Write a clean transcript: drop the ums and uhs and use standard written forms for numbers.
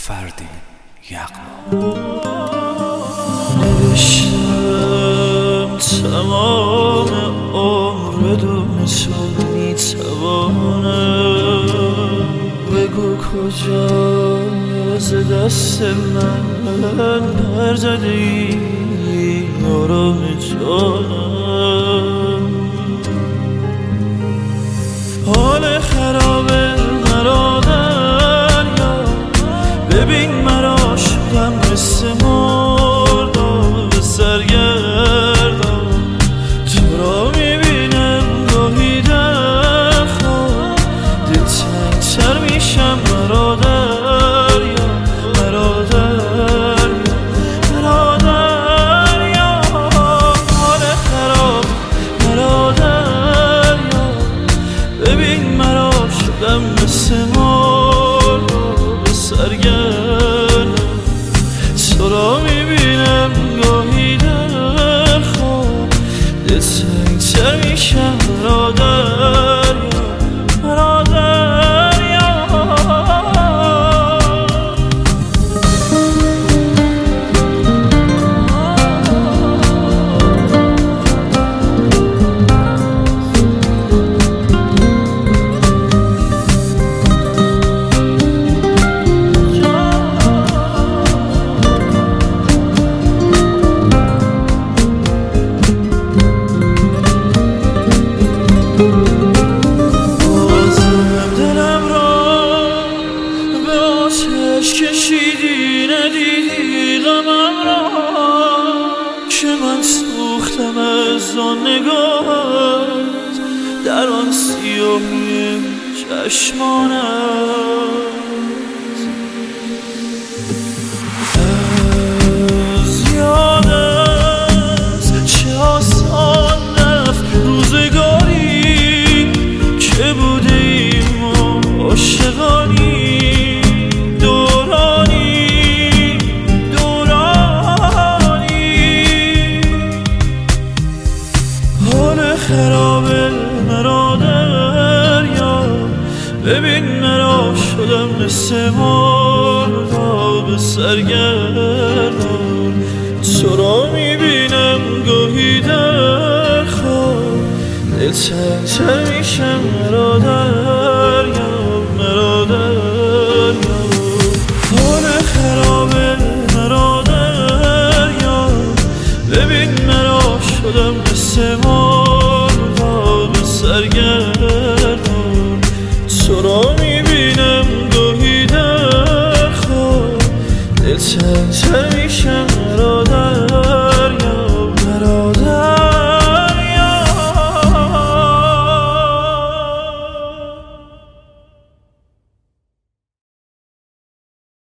فردین یغما. نوشتم تمام عمر بدون تو میتوانم. بگو کجا ز دست من برزده ای آرام جانم. حال خرابه مرا دریا، ببین مرا شدم مثل مردم به سرگردم. تو را میبینم گاهی در خواب، دلتنگ‌تر میشم مرا دریا، مرا دریا، مرا دریا. حال خراب مرا دریا، ببین مرا شدم مثل مردم به سرگردم. تو را میبینم گاهی در خواب، دلتنگ‌تر میشم مرا دریا، مرا دریا. کشیدی ندیدی غمم را که من سوختم از آن نگاهت در آن سیاهی چشمانت. از یادت چه آسان رفت روزگاری که بودیم و عاشقانی. خرابه مرا دریا، ببین مرا شدم مثل مردم به سرگردم. تو را میبینم گاهی در خواب، دلتنگ‌تر میشم مرا دریا، مرا دریا. حال خرابه مرا دریا، ببین مرا شدم مثل سرگردم. تو را میبینم گاهی در خواب، دلتنگ‌تر میشم